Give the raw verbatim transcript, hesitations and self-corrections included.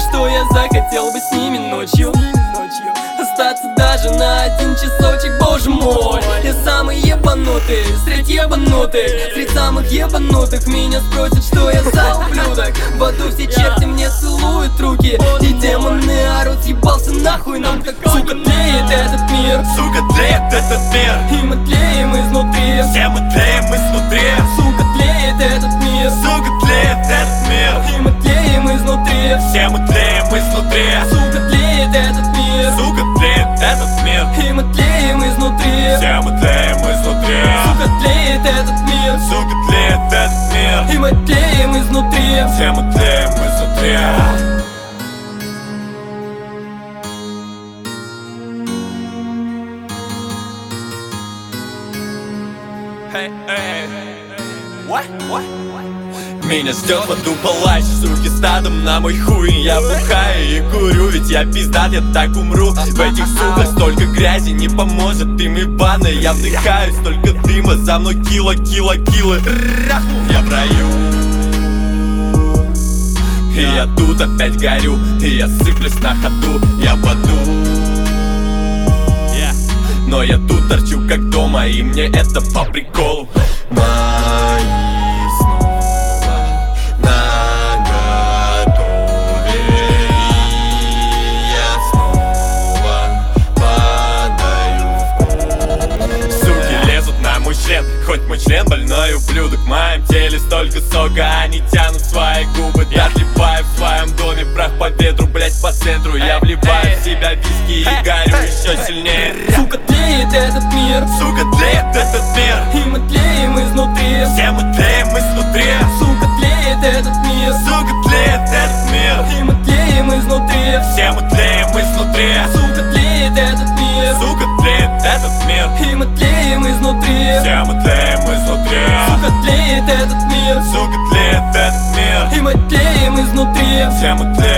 что я захотел бы с ними ночью остаться даже на один часочек, боже мой. Я самый ебанутый, средь ебанутых, средь самых ебанутых. Меня спросят, что я за ублюдок. В аду все черти мне целуют руки, и демоны орут, съебался нахуй нам такой. Сука, тлеет этот мир, сука, тлеет этот мир, и мы тлеем изнутри, все мы тлеем изнутри. Сука, тлеет этот мир, сука, тлеет этот мир, и мы тлеем изнутри, все мы тлеем изнутри. Сука, тлеет этот мир, сука, тлеет этот мир, и мы тлеем изнутри, все мы тлеем изнутри. Сука, тлеет этот мир, сука, тлеет этот мир, и мы тлеем изнутри, все мы тлеем изнутри. Hey, hey. What? What? Меня ждет в аду палач, суки стадом на мой хуй. Я бухаю и курю, ведь я пиздат, я так умру. В этих суках столько грязи, не поможет им ебаная. Я вдыхаю столько дыма, за мной кило, кило, кило. Я в раю, и я тут опять горю, и я сыплюсь на ходу, я в аду. Но я тут торчу как дома, и мне это по приколу. Мои снова наготове, и я снова падаю в ком. Суки лезут на мой член, хоть мой член больной ублюдок. В моем теле столько сока, они тянут свои губы. Я отливаю в своем доме прах по ветру, блять, по центру. Я вливаю в себя виски и горю еще сильнее. Сука, тлеет этот мир, сука, тлеет этот мир, и мы тлеем изнутри, все мы тлеем изнутри. Сука, тлеет этот мир, сука, тлеет этот мир, и мы тлеем изнутри, все мы тлеем изнутри. Сука, тлеет этот мир, сука, тлеет этот мир, и мы тлеем изнутри, все мы тлеем изнутри. Сука, тлеет этот мир, сука, тлеет этот мир, и мы тлеем изнутри, все мы тлеем.